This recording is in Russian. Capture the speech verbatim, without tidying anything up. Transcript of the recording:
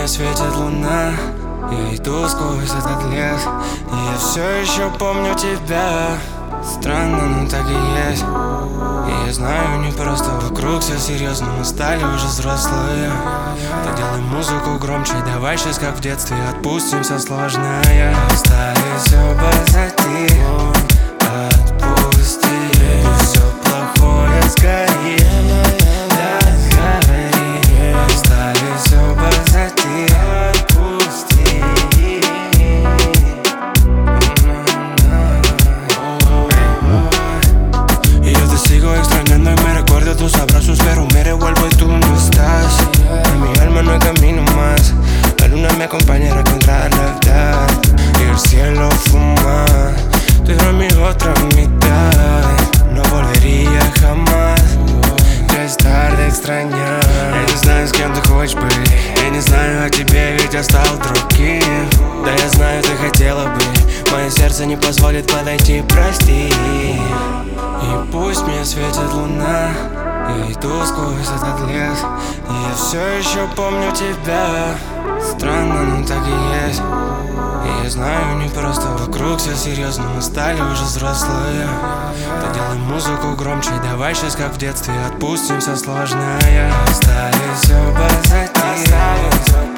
мне светит луна, я иду сквозь этот лес, и я все еще помню тебя. Странно, но так и есть. И я знаю, не просто вокруг все серьезно, мы стали уже взрослые. Так делай музыку громче, давай сейчас как в детстве отпустим все сложное. Оставим все позади, отпусти, все плохое сгори, да, сгори. Оставим все позади, отпусти. Tus abrazos, pero me revuelvo y tú no estás. En mi alma no hay camino más. La luna me acompaña a encontrar la verdad. Y el cielo fuma. Tú eres mi otra mitad. No volvería jamás. Ya es tarde extrañar. Я не знаю, с кем ты хочешь быть. Я не знаю о тебе, ведь я стал другим. Да я знаю, ты хотела бы. Мое сердце не позволит подойти, прости. И пусть мне светит луна, я иду сквозь этот лес, и я все еще помню тебя. Странно, но так и есть. И я знаю, не просто вокруг все серьезно, мы стали уже взрослые. Так делай музыку громче, давай сейчас как в детстве отпустим все сложное. Оставим все позади.